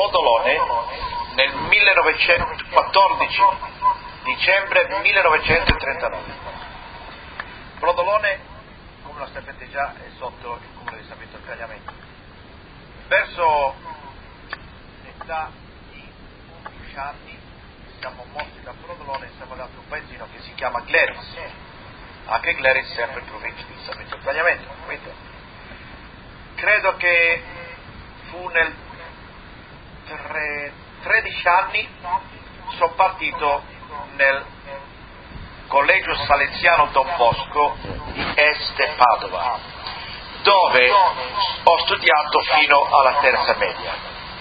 Brodolone nel 1914, dicembre 1939. Brodolone, come lo sapete già, è sotto il comune di San Vito al Cagliamento. Verso l'età di 11 anni siamo mossi da Brodolone e siamo andati a un paesino che si chiama Gleris, anche Gleris sempre in provincia di San Vito al Cagliamento. Quindi, credo che fu nel 13 anni sono partito nel Collegio Salesiano Don Bosco di Este Padova, dove ho studiato fino alla terza media.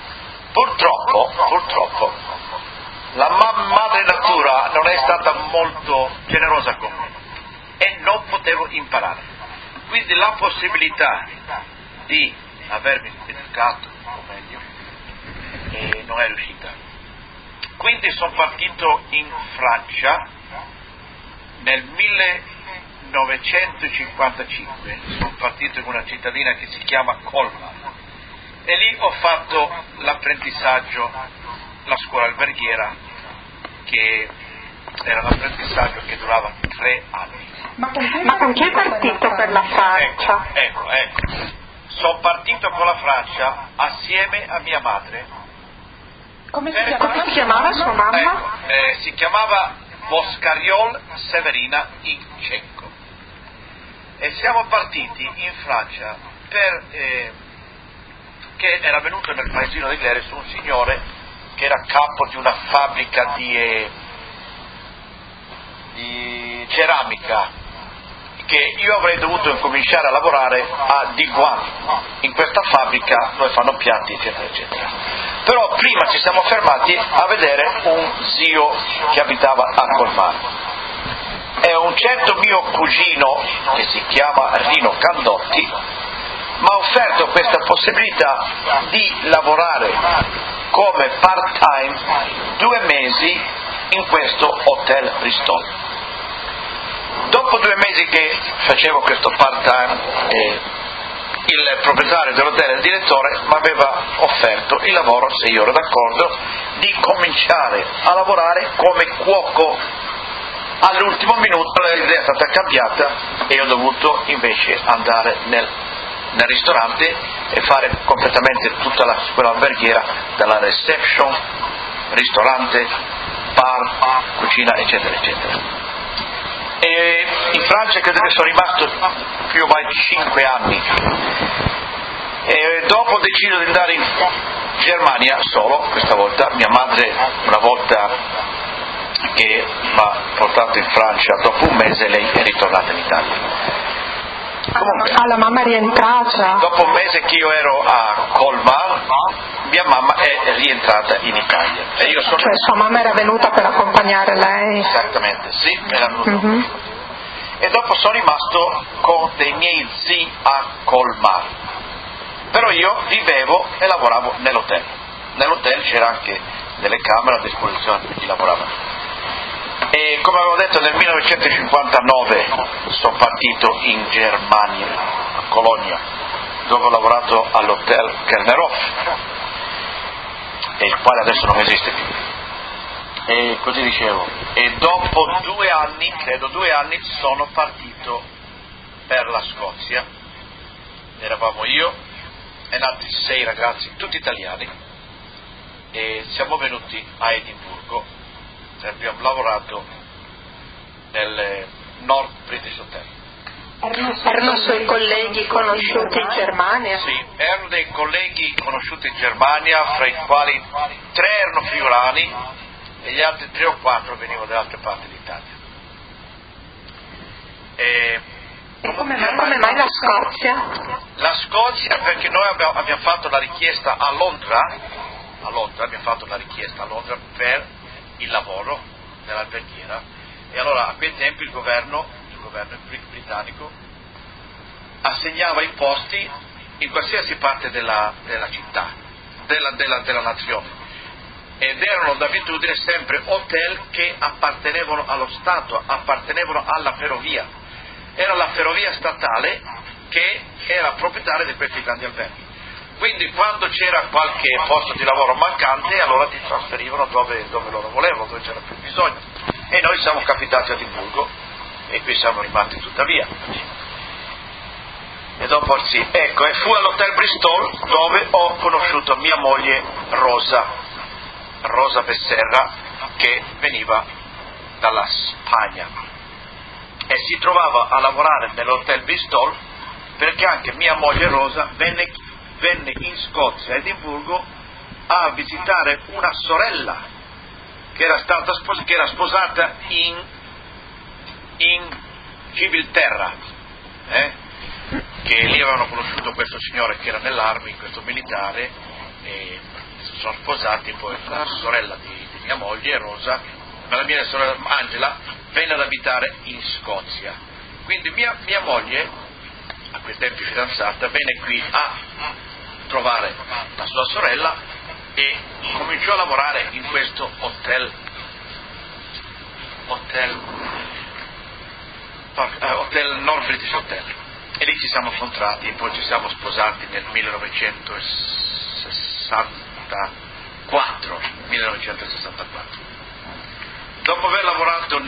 Purtroppo, la madre natura non è stata molto generosa con me e non potevo imparare. Quindi la possibilità di avermi educato un po' meglio non è riuscita. Quindi sono partito in Francia nel 1955, sono partito in una cittadina che si chiama Colmar e lì ho fatto l'apprendistaggio, la scuola alberghiera, che era un apprendistaggio che durava 3 anni. Ma con chi è partito per la Francia? Ecco. Sono partito con la Francia assieme a mia madre. Come si chiamava sua mamma? Si chiamava Boscariol Severina in ceco. E siamo partiti in Francia che era venuto nel paesino di Gleris un signore che era capo di una fabbrica di ceramica, che io avrei dovuto incominciare a lavorare a Diwan, in questa fabbrica dove fanno piatti eccetera eccetera. Però prima ci siamo fermati a vedere un zio che abitava a Colmar e un certo mio cugino che si chiama Rino Candotti mi ha offerto questa possibilità di lavorare come part time 2 mesi in questo Hotel Bristol. Dopo 2 mesi che facevo questo part time, il proprietario dell'hotel, il direttore, mi aveva offerto il lavoro, se io ero d'accordo, di cominciare a lavorare come cuoco. All'ultimo minuto l'idea è stata cambiata e ho dovuto invece andare nel ristorante e fare completamente tutta la scuola alberghiera, dalla reception, ristorante, bar, cucina eccetera eccetera. E in Francia credo che sono rimasto più o meno 5 anni e dopo ho deciso di andare in Germania solo, questa volta. Mia madre, una volta che mi ha portato in Francia, dopo un mese lei è ritornata in Italia. Comunque, la mamma è rientrata? Dopo un mese che io ero a Colmar, mia mamma è rientrata in Italia. E io sono... Cioè sua mamma era venuta per accompagnare lei? Esattamente, sì, era venuta. E dopo sono rimasto con dei miei zii a Colmar. Però io vivevo e lavoravo nell'hotel. Nell'hotel c'era anche delle camere a disposizione per chi lavorava. E come avevo detto nel 1959 sono partito in Germania, a Colonia, dove ho lavorato all'hotel Kernerhof, il quale adesso non esiste più. E così dicevo. E dopo 2 anni, credo 2 anni, sono partito per la Scozia. Eravamo io e altri 6 ragazzi, tutti italiani, e siamo venuti a Edimburgo. Abbiamo lavorato nel North British Hotel. Erano suoi colleghi conosciuti in Germania? Sì, erano dei colleghi conosciuti in Germania, fra i quali 3 erano friulani e gli altri 3 o 4 venivano da altre parti d'Italia. E come mai la Scozia? La Scozia perché noi abbiamo fatto la richiesta a Londra, abbiamo fatto la richiesta a Londra per il lavoro nell'alberghiera, e allora a quei tempi il governo britannico assegnava i posti in qualsiasi parte della città, della nazione, ed erano d'abitudine sempre hotel che appartenevano allo Stato, appartenevano alla ferrovia. Era la ferrovia statale che era proprietaria di questi grandi alberghi. Quindi quando c'era qualche posto di lavoro mancante, allora ti trasferivano dove loro volevano, dove c'era più bisogno. E noi siamo capitati a Edimburgo e qui siamo rimasti tuttavia. E dopo sì, ecco, e fu all'Hotel Bristol dove ho conosciuto mia moglie Rosa Besserra, che veniva dalla Spagna e si trovava a lavorare nell'Hotel Bristol perché anche mia moglie Rosa venne in Scozia, a Edimburgo, a visitare una sorella che era sposata in Gibilterra, che lì avevano conosciuto questo signore che era nell'army, questo militare, e si sono sposati. Poi la sorella di mia moglie Rosa, ma la mia sorella Angela, venne ad abitare in Scozia. Quindi mia moglie, a quei tempi fidanzata, venne qui a trovare la sua sorella e cominciò a lavorare in questo hotel North British Hotel, e lì ci siamo incontrati e poi ci siamo sposati nel 1964. Dopo aver lavorato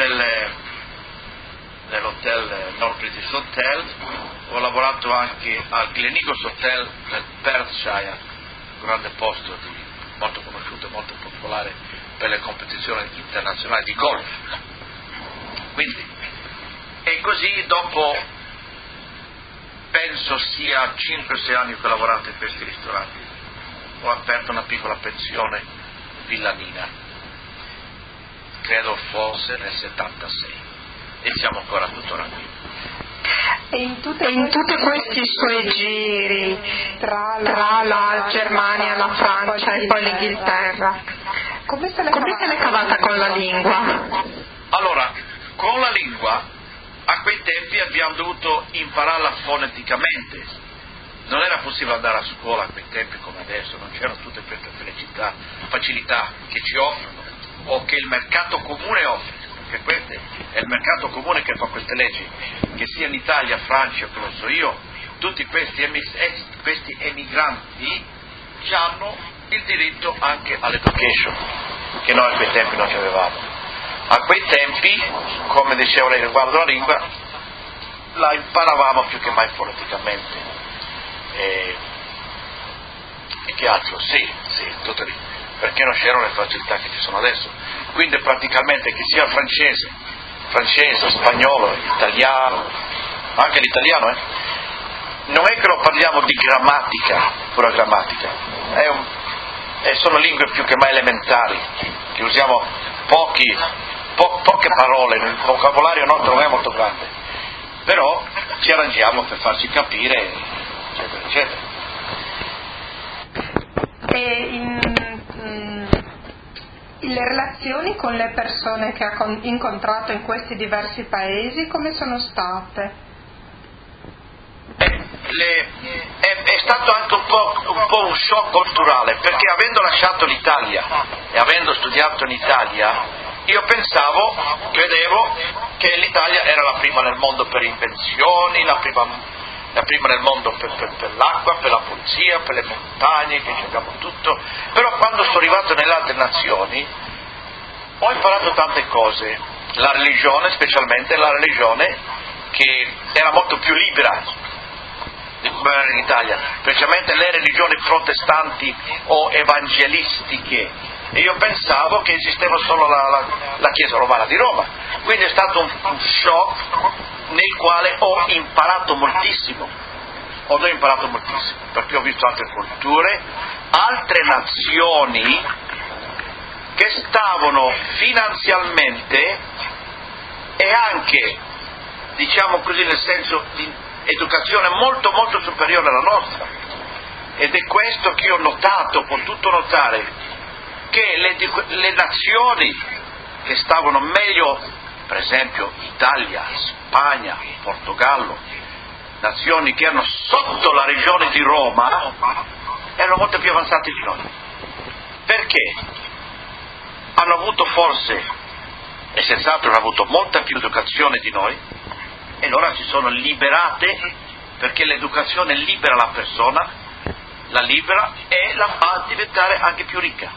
nell'hotel North British Hotel, ho lavorato anche al Gleneagles Hotel nel Perthshire, un grande posto molto conosciuto e molto popolare per le competizioni internazionali di golf. Quindi, e così dopo penso sia 5-6 anni che ho lavorato in questi ristoranti, ho aperto una piccola pensione villanina, credo fosse nel 76, e siamo ancora tuttora qui. E in tutti questi suoi giri tra la Germania, la Francia e poi l'Inghilterra, come se l'è cavata con la lingua? Allora, con la lingua a quei tempi abbiamo dovuto impararla foneticamente. Non era possibile andare a scuola a quei tempi come adesso, non c'erano tutte queste facilità che ci offrono o che il mercato comune offre, perché questo è il mercato comune che fa queste leggi, che sia in Italia, Francia, che lo so io, tutti questi emigranti hanno il diritto anche all'education, che noi a quei tempi non ci avevamo. A quei tempi, come dicevo lei riguardo la lingua, la imparavamo più che mai foneticamente. E che altro? Sì, tutto lì, perché non c'erano le facilità che ci sono adesso. Quindi praticamente che sia francese, spagnolo, italiano, anche l'italiano, non è che lo parliamo di grammatica, pura grammatica, sono lingue più che mai elementari, che usiamo poche parole, il vocabolario nostro non è molto grande, però ci arrangiamo per farci capire, eccetera, eccetera. E le relazioni con le persone che ha incontrato in questi diversi paesi come sono state? È stato anche un po' un shock culturale, perché avendo lasciato l'Italia e avendo studiato in Italia, io credevo che l'Italia era la prima nel mondo per invenzioni, la prima nel mondo per l'acqua, per la pulizia, per le montagne, che abbiamo tutto. Però quando sono arrivato nelle altre nazioni ho imparato tante cose, la religione, specialmente la religione che era molto più libera in Italia, specialmente le religioni protestanti o evangelistiche, e io pensavo che esisteva solo la Chiesa Romana di Roma. Quindi è stato un shock nel quale ho imparato moltissimo, perché ho visto altre culture, altre nazioni che stavano finanzialmente e anche, diciamo così, nel senso di educazione molto molto superiore alla nostra, ed è questo che ho potuto notare, che le nazioni che stavano meglio, per esempio Italia, Spagna, Portogallo, nazioni che erano sotto la regione di Roma, erano molto più avanzati di noi. Perché? Hanno avuto forse, e senz'altro hanno avuto molta più educazione di noi, e allora si sono liberate, perché l'educazione libera la persona la libera e la fa diventare anche più ricca.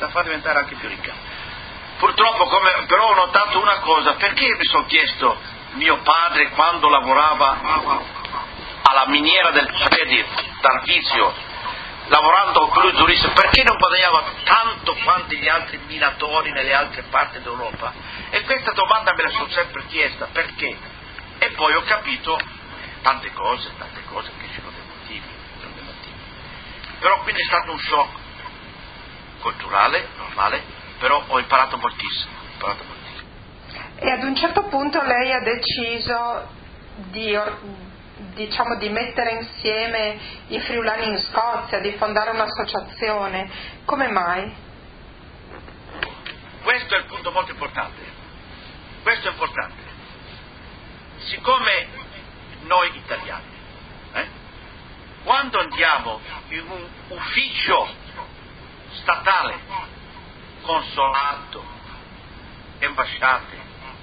Purtroppo, però ho notato una cosa, perché mi sono chiesto, mio padre quando lavorava alla miniera del Credit, Tarvisio, lavorando più durissimo, perché non guadagnava tanto quanto gli altri minatori nelle altre parti d'Europa? E questa domanda me la sono sempre chiesta, perché? E poi ho capito tante cose che ci sono dei motivi. Però quindi è stato un shock culturale, normale, però ho imparato moltissimo. E ad un certo punto lei ha deciso di mettere insieme i friulani in Scozia, di fondare un'associazione. Come mai? Questo è il punto molto importante. Siccome noi italiani, quando andiamo in un ufficio statale, consolato, ambasciate,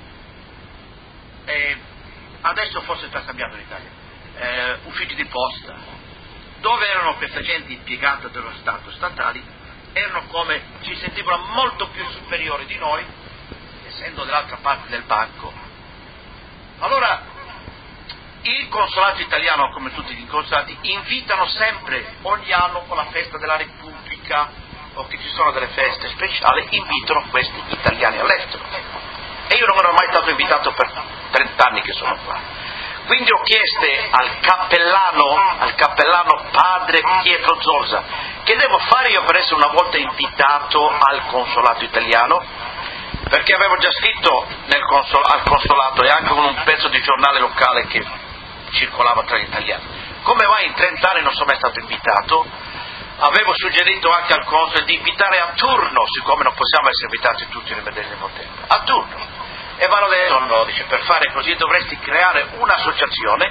adesso forse sta cambiando in Italia, uffici di posta, dove erano questa gente impiegata dello Stato statali, ci sentivano molto più superiori di noi, essendo dall'altra parte del banco. Allora il consolato italiano, come tutti gli consolati, invitano sempre, ogni anno con la festa della Repubblica o che ci sono delle feste speciali, invitano questi italiani all'estero. E io non ero mai stato invitato per 30 anni che sono qua. Quindi ho chiesto al cappellano padre Pietro Zorza, che devo fare io per essere una volta invitato al consolato italiano, perché avevo già scritto al consolato e anche con un pezzo di giornale locale che circolava tra gli italiani. Come mai in 30 anni non sono mai stato invitato? Avevo suggerito anche al console di invitare a turno, siccome non possiamo essere invitati tutti nel medesimo tempo, a turno. E vanno detto, no, dice, per fare così dovresti creare un'associazione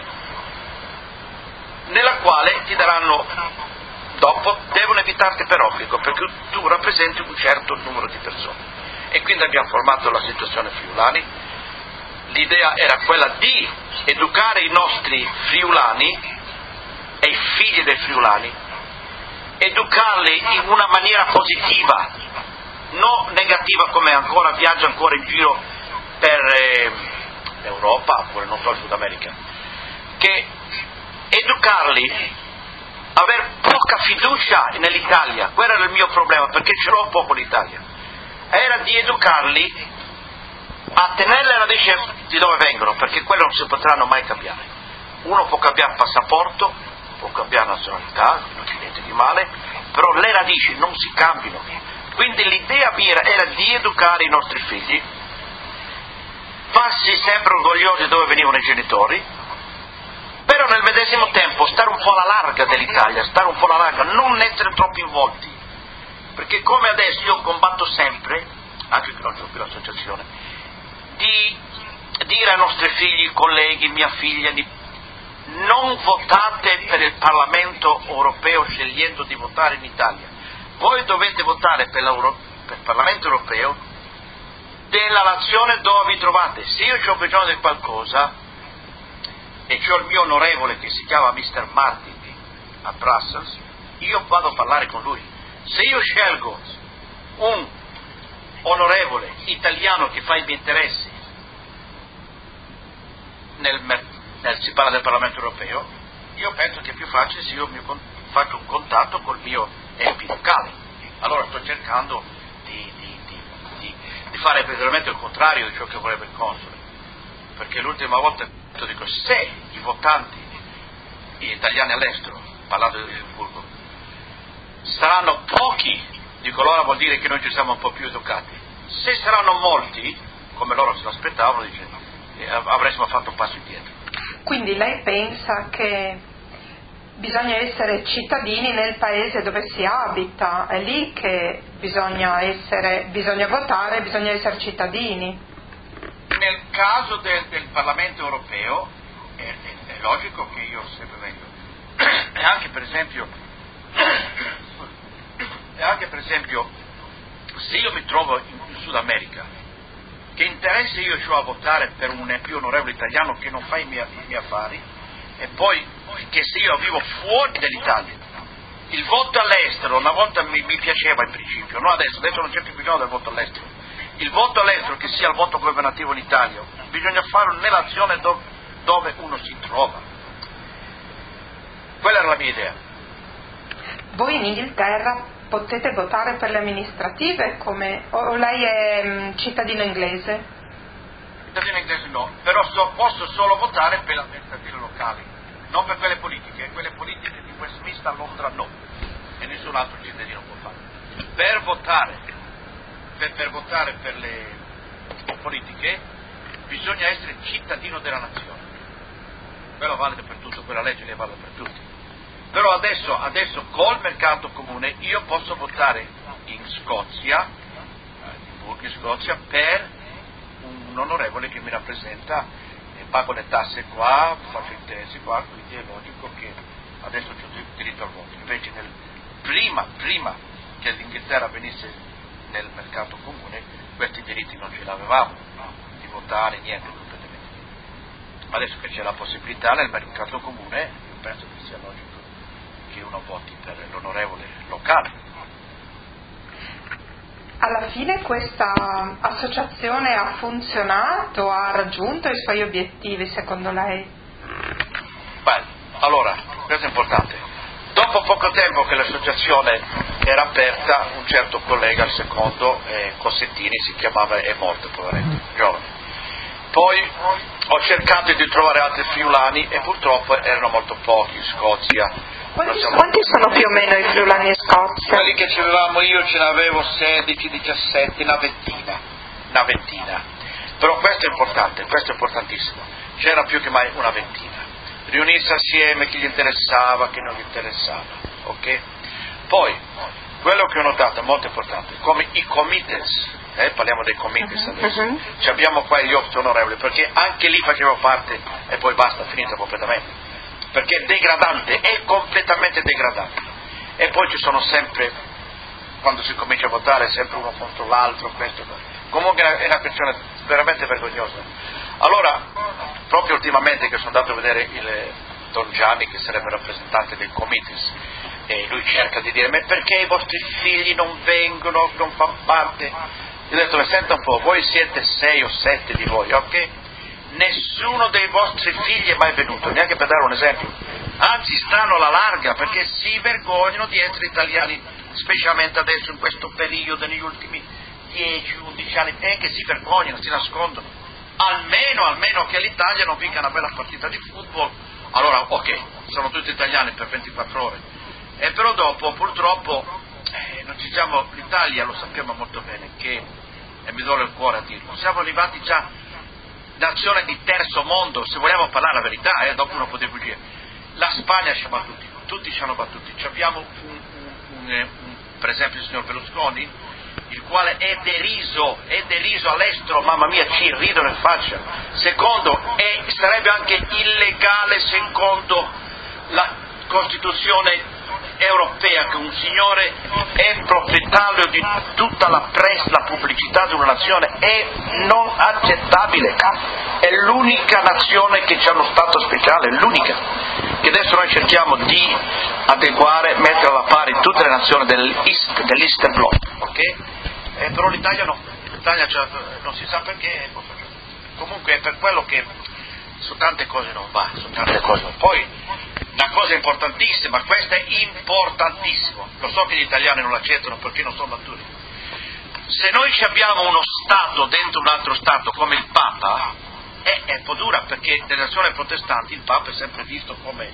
nella quale ti daranno, dopo devono invitarti per obbligo, perché tu rappresenti un certo numero di persone. E quindi abbiamo formato l'associazione Friulani. L'idea era quella di educare i nostri friulani e i figli dei friulani, educarli in una maniera positiva, non negativa come ancora viaggia ancora in giro per l'Europa oppure non so il Sud America, che educarli a aver poca fiducia nell'Italia. Quello era il mio problema, perché ce l'ho poco l'Italia, era di educarli a tenere le radici di dove vengono, perché quello non si potranno mai cambiare. Uno può cambiare passaporto, può cambiare nazionalità, non c'è niente di male, però le radici non si cambiano. Quindi l'idea mia era di educare i nostri figli, farsi sempre orgogliosi di dove venivano i genitori, però nel medesimo tempo stare un po' alla larga dell'Italia, non essere troppo involti, perché come adesso io combatto sempre, anche che non c'ho più l'associazione, di dire ai nostri figli, colleghi, mia figlia, non votate per il Parlamento europeo scegliendo di votare in Italia, voi dovete votare per il Parlamento europeo della nazione dove vi trovate. Se io ho bisogno di qualcosa e c'ho il mio onorevole che si chiama Mr. Martin a Brussels, io vado a parlare con lui. Se io scelgo un onorevole italiano che fa i miei interessi si parla del Parlamento europeo, io penso che è più facile se io faccio un contatto col mio MP locale. Allora sto cercando di fare veramente il contrario di ciò che vorrebbe il console, perché l'ultima volta dico, se i votanti gli italiani all'estero, parlando di Edimburgo, saranno pochi, dico, allora vuol dire che noi ci siamo un po' più educati. Se saranno molti, come loro se l'aspettavano, avremmo fatto un passo indietro. Quindi lei pensa che bisogna essere cittadini nel paese dove si abita, è lì che bisogna votare, bisogna essere cittadini. Nel caso del Parlamento europeo è logico che io sempre vengo. E anche per esempio se io mi trovo in Sud America, che interesse io ho a votare per un più onorevole italiano che non fa i miei affari, e poi che se io vivo fuori dell'Italia, il voto all'estero una volta mi piaceva in principio, no adesso non c'è più bisogno del voto all'estero. Il voto all'estero, che sia il voto governativo in Italia, bisogna farlo nell'azione dove uno si trova. Quella era la mia idea. Voi in Inghilterra potete votare per le amministrative o lei è cittadino inglese? Cittadino inglese no, però posso solo votare per le amministrative locali, non per quelle politiche di Westminster a Londra no, e nessun altro cittadino può fare. Per votare per le politiche bisogna essere cittadino della nazione, quello vale per tutto, quella legge che vale per tutti. Però adesso col mercato comune io posso votare in Scozia, in Scozia, per un onorevole che mi rappresenta, pago le tasse qua, faccio interessi qua, quindi è logico che adesso c'ho diritto al voto. Invece prima che l'Inghilterra venisse nel mercato comune, questi diritti non ce l'avevamo, di votare, niente, completamente. Adesso che c'è la possibilità nel mercato comune, io penso che sia logico che uno voti per l'onorevole locale. Alla fine questa associazione ha funzionato, ha raggiunto i suoi obiettivi secondo lei? Beh, allora, questo è importante. Dopo poco tempo che l'associazione era aperta, un certo collega, il secondo, Cossettini, si chiamava, è morto, poveretto, giovane. Poi ho cercato di trovare altri friulani e purtroppo erano molto pochi in Scozia. Quanti sono più o meno i friulani in Scozia? Quelli che avevamo io ce ne avevo 16, 17, una ventina. Però questo è importante, questo è importantissimo. C'era più che mai una ventina. Riunirsi assieme, chi gli interessava, chi non gli interessava, ok? Poi, quello che ho notato è molto importante, come i comites, parliamo dei comites adesso, abbiamo qua gli 8 onorevoli, perché anche lì facevo parte e poi basta, finita completamente. Perché è degradante, è completamente degradante. E poi ci sono sempre, quando si comincia a votare, sempre uno contro l'altro, questo. Comunque è una questione veramente vergognosa. Allora, proprio ultimamente che sono andato a vedere il Don Gianni, che sarebbe il rappresentante del Comites, e lui cerca di dire, ma perché i vostri figli non vengono, non fanno parte? Io ho detto, senta un po', voi siete 6 o 7 di voi, ok? Nessuno dei vostri figli è mai venuto, neanche per dare un esempio, anzi stanno alla larga perché si vergognano di essere italiani, specialmente adesso in questo periodo, negli ultimi 10-11 anni, che si vergognano, si nascondono, almeno che l'Italia non vinca una bella partita di football, allora ok, sono tutti italiani per 24 ore, e però dopo purtroppo non ci siamo, l'Italia lo sappiamo molto bene che, e mi duole il cuore a dirlo, siamo arrivati già nazione di terzo mondo, se vogliamo parlare la verità, dopo uno può fuggire. La Spagna ci ha battuti, tutti ci hanno battuti. Abbiamo per esempio il signor Berlusconi, il quale è deriso all'estero, mamma mia, ci ridono in faccia. Secondo, sarebbe anche illegale secondo la Costituzione europea che un signore è proprietario di tutta la press, la pubblicità di una nazione, è non accettabile. È l'unica nazione che c'ha uno stato speciale, l'unica, che adesso noi cerchiamo di adeguare, mettere alla pari tutte le nazioni dell'Eastern Bloc, ok? Però l'Italia no, l'Italia non si sa perché, comunque è per quello che su tante cose non va, su tante cose. Poi una cosa importantissima, questo è importantissimo, lo so che gli italiani non l'accettano perché non sono maturi. Se noi abbiamo uno Stato dentro un altro Stato come il Papa, è un po' dura, perché nelle nazioni protestanti il Papa è sempre visto come...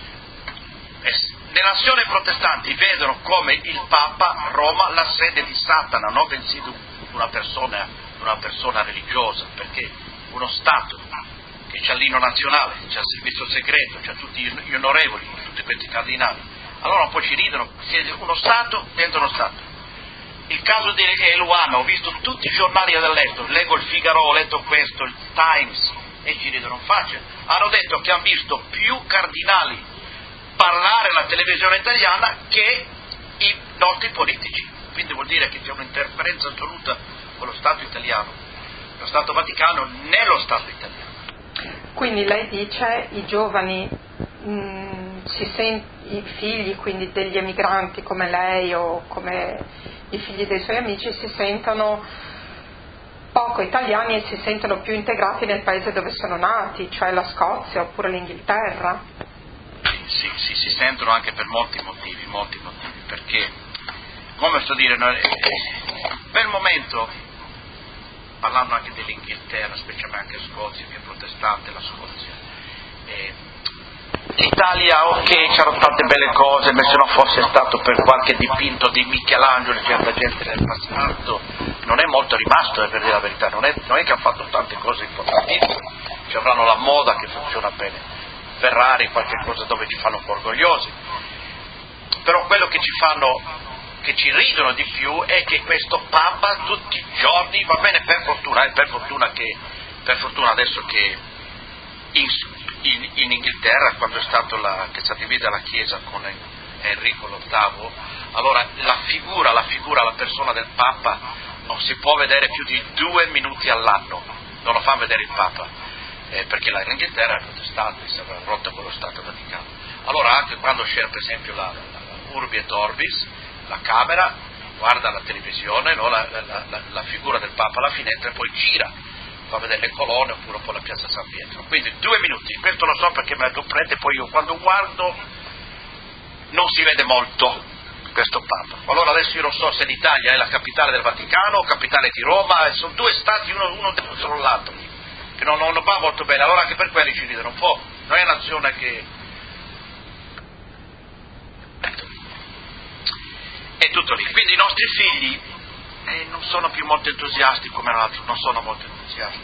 Le nazioni protestanti vedono come il Papa Roma la sede di Satana, non bensì di una persona religiosa, perché uno Stato che c'ha l'inno nazionale, c'ha il servizio segreto, c'ha tutti gli onorevoli, tutti questi cardinali, allora un po' ci ridono, siete uno Stato dentro uno Stato. Il caso di Eluana, ho visto tutti i giornali dell'estero, leggo il Figaro, ho letto questo, il Times, e ci ridono in faccia. Hanno detto che hanno visto più cardinali parlare alla televisione italiana che i nostri politici, quindi vuol dire che c'è un'interferenza assoluta con lo Stato italiano, lo Stato Vaticano nello Stato italiano. Quindi lei dice i giovani i figli quindi degli emigranti come lei o come i figli dei suoi amici si sentono poco italiani e si sentono più integrati nel paese dove sono nati, cioè la Scozia oppure l'Inghilterra. Sì, si sentono anche per molti motivi, perché, come posso dire, per il momento, parlando anche dell'Inghilterra, specialmente anche Scozia, più protestante la Scozia, l'Italia, ok, c'erano tante belle cose, ma se non fosse stato per qualche dipinto di Michelangelo e certa gente nel passato, non è molto rimasto, per dire la verità, non è che ha fatto tante cose importantissime, ci avranno la moda che funziona bene, Ferrari, qualche cosa dove ci fanno un po' orgogliosi, però quello che ci ridono di più è che questo Papa tutti i giorni, va bene per fortuna adesso che in Inghilterra, quando è stato che è stata divisa la Chiesa con Enrico VIII, allora la persona del Papa non si può vedere più di 2 minuti all'anno, non lo fa vedere il Papa, perché l'Inghilterra è protestante, si è rotta con lo Stato Vaticano. Allora anche quando c'era per esempio la Urbi et Orbis, la Camera guarda la televisione, no? la figura del Papa alla finestra e poi gira, fa vedere le colonne oppure un po' la piazza San Pietro, quindi 2 minuti, questo lo so perché me lo prende, poi io quando guardo non si vede molto questo Papa. Allora adesso io non so se l'Italia è la capitale del Vaticano o capitale di Roma, e sono 2 stati uno solo l'altro, che non va molto bene, allora anche per quelli ci ridono un po', non è una nazione che è tutto lì, quindi i nostri figli non sono più molto entusiasti come l'altro, non sono molto entusiasti.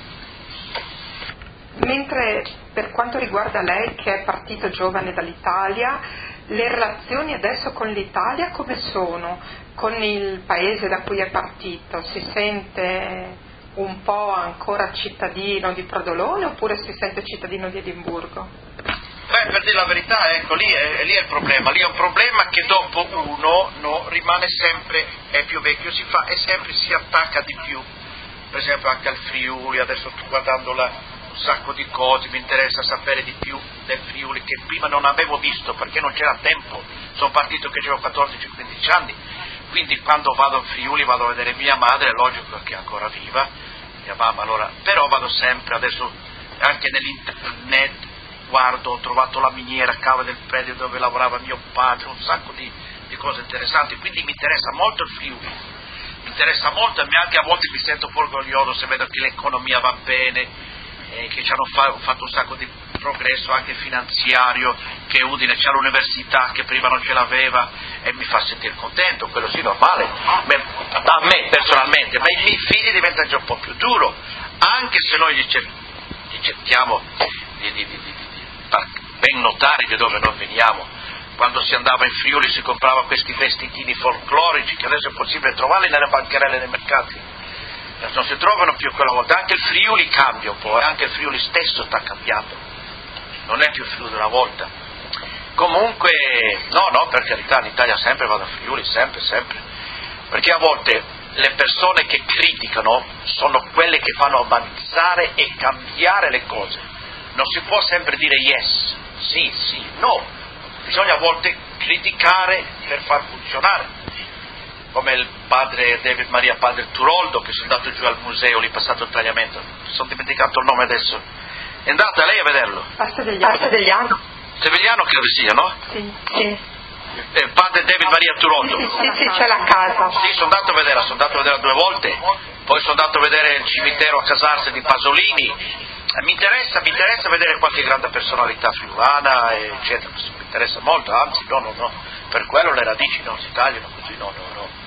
Mentre per quanto riguarda lei che è partito giovane dall'Italia, le relazioni adesso con l'Italia come sono? Con il paese da cui è partito? Si sente un po' ancora cittadino di Prodolone oppure si sente cittadino di Edimburgo? Per dire la verità, ecco, lì è il problema, lì è un problema che dopo uno rimane sempre, è più vecchio, si attacca di più, per esempio anche al Friuli, adesso sto guardando un sacco di cose, mi interessa sapere di più del Friuli che prima non avevo visto perché non c'era tempo, sono partito che avevo 14-15 anni, quindi quando vado al Friuli vado a vedere mia madre, è logico che è ancora viva, mia mamma, allora, però vado sempre, adesso anche nell'internet, guardo, ho trovato la miniera a cava del predio dove lavorava mio padre, un sacco di cose interessanti, quindi mi interessa molto il Friuli, mi interessa molto e anche a volte mi sento un po' orgoglioso se vedo che l'economia va bene, che ci hanno fatto un sacco di progresso anche finanziario, che Udine c'ha l'università che prima non ce l'aveva e mi fa sentire contento, quello sì normale, a me personalmente, ma i miei figli diventa già un po' più duro, anche se noi gli cerchiamo di ben notare di dove noi veniamo. Quando si andava in Friuli si comprava questi vestitini folclorici che adesso è possibile trovarli nelle bancarelle dei mercati, non si trovano più quella volta, anche il Friuli cambia un po', anche il Friuli stesso sta cambiando, non è più il Friuli di una volta. Comunque no, per carità, in Italia sempre vado a Friuli, sempre, perché a volte le persone che criticano sono quelle che fanno avanzare e cambiare le cose. Non si può sempre dire yes, sì, no, bisogna a volte criticare per far funzionare, come il padre David Maria, padre Turoldo, che sono andato giù al museo, lì passato il tagliamento, sono dimenticato il nome adesso, è andata lei a vederlo? A Sevegliano. Sevegliano credo sia, no? Sì. Il padre David Maria Turoldo. Sì, c'è la casa. Sì, sono andato a vederla 2 volte, poi sono andato a vedere il cimitero a Casarse di Pasolini. Mi interessa vedere qualche grande personalità friulana, eccetera, mi interessa molto, anzi, no, per quello le radici non si tagliano così, no.